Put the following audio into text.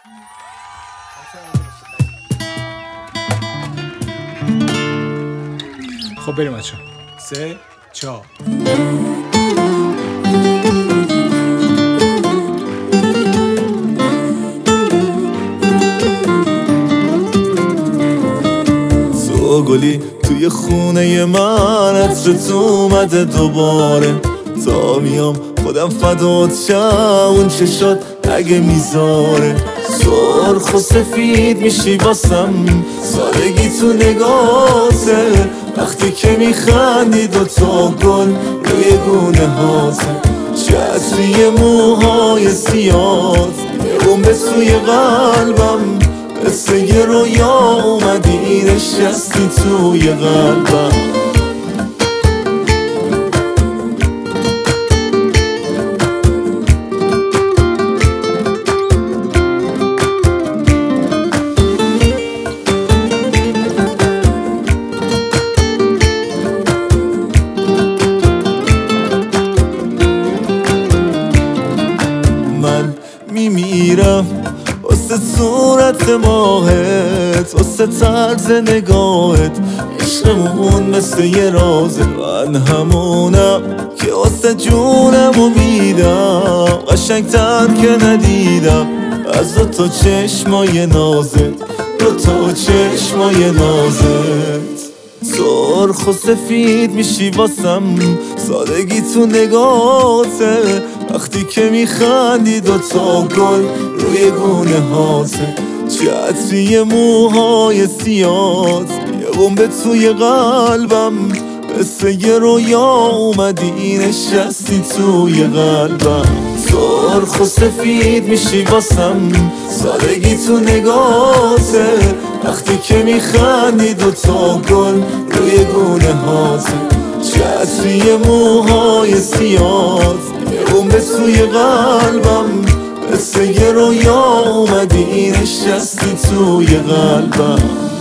خب بریم بچه‌ها. 3 4 تو گلی توی خونه من، عطرت اومده دوباره. تا میام خودم فدات شم، اون چشات اگه میذاره. سرخ و سفید میشی واسم، سادگی تو نگاته. وقتی که میخندی دوتا گل روی گونه هاته. چتری موهای سیاد یه بمب توی قلبم، مثل یه رویا اومدی نشستی توی قلبم. من میمیرم واسه صورت ماهت، واسه طرز نگاهت. عشقمون مثل یه رازه، من همونم که واسه جونمو میدم. قشنگ‌تر که ندیدم از دوتا چشمای نازت، دوتا چشمای نازت. سرخ و سفید میشی واسم، سادگی تو نگاته. وقتی که میخندی دوتا گل روی گونه هاته. چتری موهای سیاد یه بمب توی قلبم، مثل یه رویا اومدی نشستی توی قلبم. سرخ و سفید میشی واسم، سادگی تو نگاته. وقتی که میخندی دوتا گل روی گونه هاته. چتری موهای سیاد یه بمب توی قلبم، مثل یه رویا اومدی نشستی توی قلبم.